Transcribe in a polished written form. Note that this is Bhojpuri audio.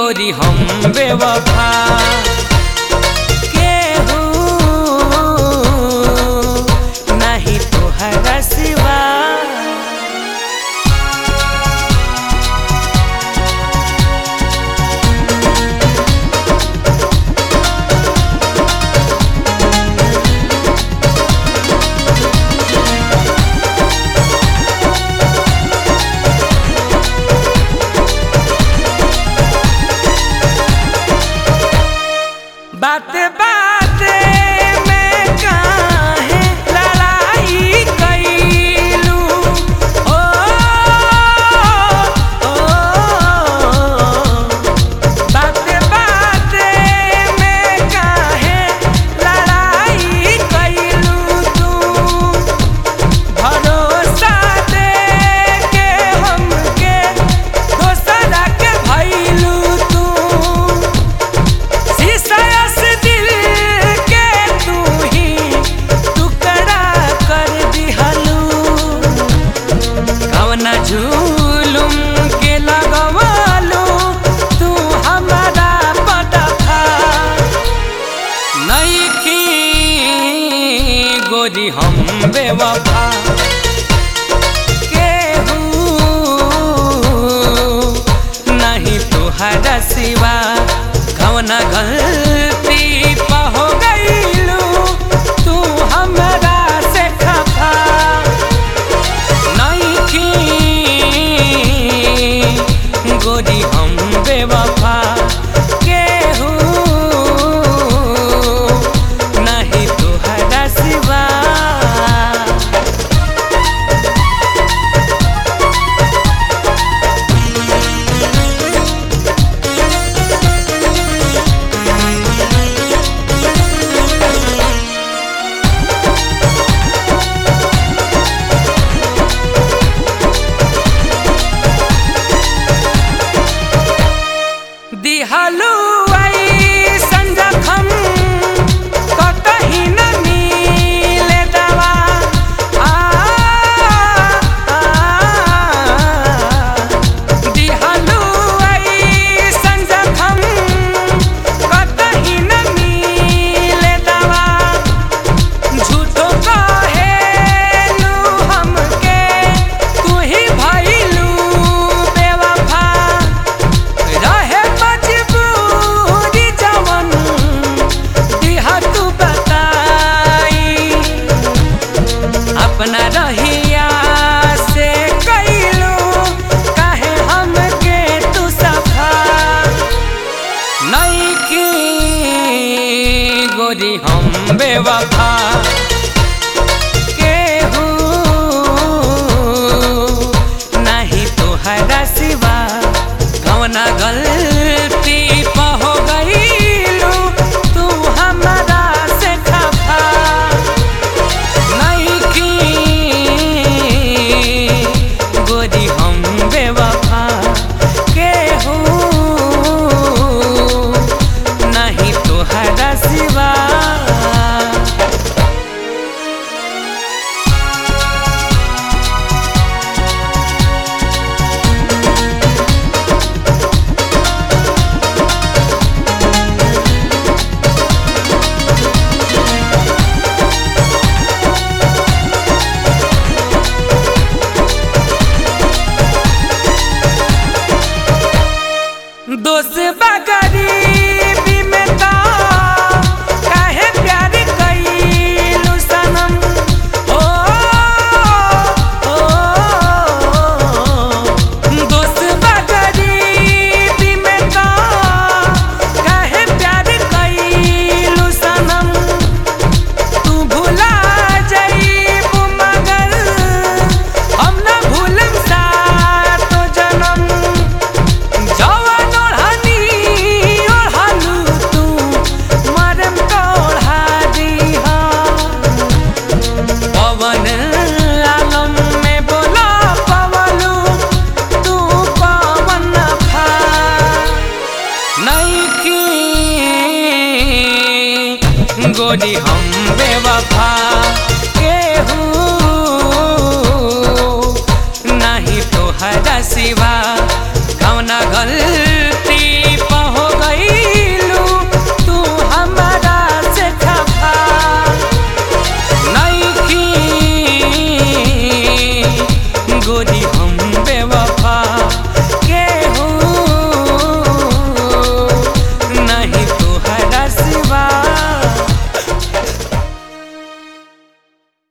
गोरी हम बेवफा केहू नहीं तोहरा सिवा। बाते बाते में काहे लड़ाई कइलू ओ, बाते बाते में काहे लड़ाई कइलू तू भरोसा दे के हमके दोसरा के भइलू तू शीशा झूलुम के लगवालू तू हमारा पटखा नइखी गोरी हम बेवफा केहू नहीं तोहरा सिवा। कवना गलती पे हो गइलू तू हमारा से खफा गोरी हम बेवफा केहू नहीं तोहरा सिवा। दिहलू ऐसन जखम कतही न मिले दवा दिहलू ऐसन जखम कतही न मिले दवा झूठो कहेलू हमके तू ही भइलू बेवफा रहे अपना रहिया से कइलू काहे हमके तू सफा नइखी गोरी हम बेवफा केहू नहीं तोहरा सिवा। कवना गलती पे हो गइलू तू हमारा से खफा गोरी हम बेवफा केहू नहीं तोहरा सिवा। दोस्त गरीबी में तो काहे प्यार कइलू सनम ओ, दोस्त गरीबी में तो काहे प्यार कइलू सनम तू भुला जाइबू मगर हम ना भूलम सातो जन्म जवान गोरी हम बेवफा